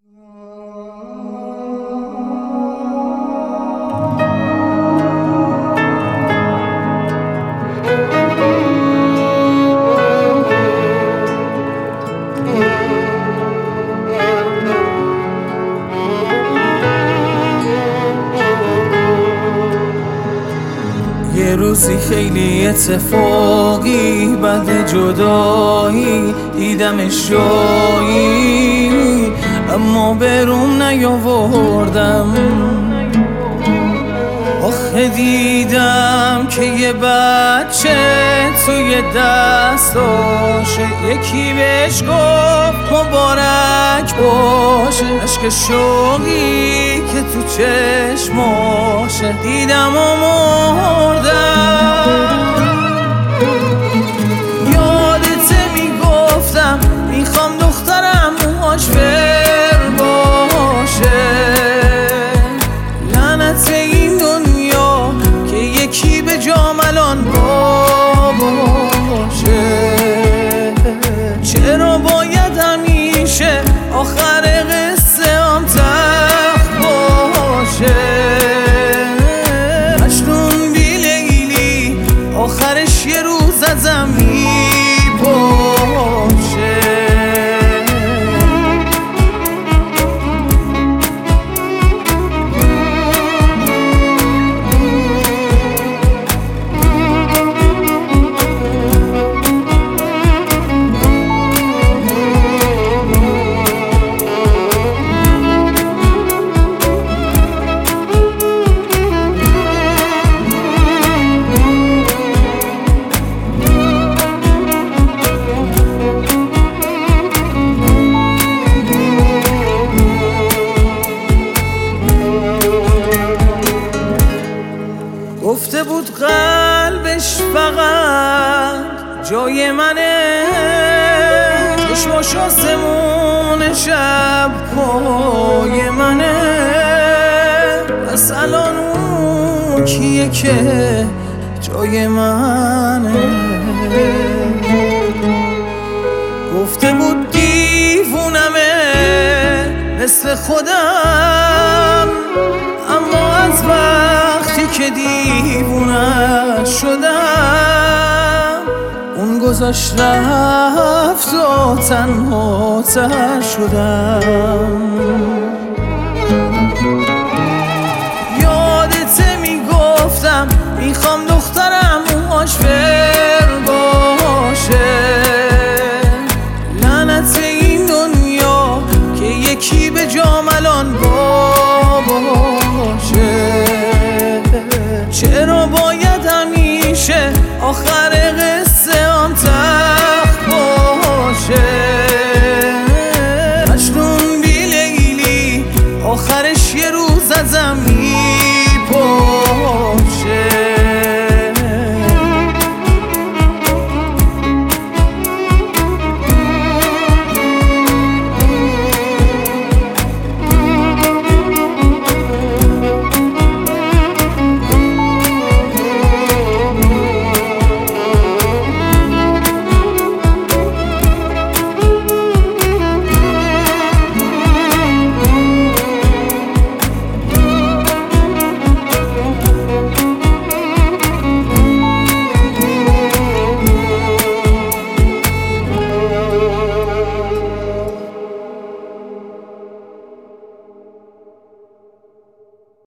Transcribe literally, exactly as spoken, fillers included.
یه روزی خیلی اتفاقی بعد جدایی دیدمش جایی، اما بروم نیاوردم. آخه دیدم که یه بچه توی دستاشه، یکی بهش گفت مبارک باشه. عشق شوقی که تو چشماشه دیدم و مردم. یادته میگفتم میخوام دخترم موهاش فر باشه. لعنت این دنیا که یکی به جام الان باشه. چرا باید همیشه آخر قصه هم تخت باشه؟ مجنون بی لیلی آخرش یه روز ازم میپاشه. گفته بود قلبش فقط جای منه، چشماش آسمون شب پای منه. پس الان اون کیه که جای منه؟ گفته بود دیوونمه مثل خودم، اما از وقتی که دیوونه شدم اون گذاشت رفت و تنها تر شدم.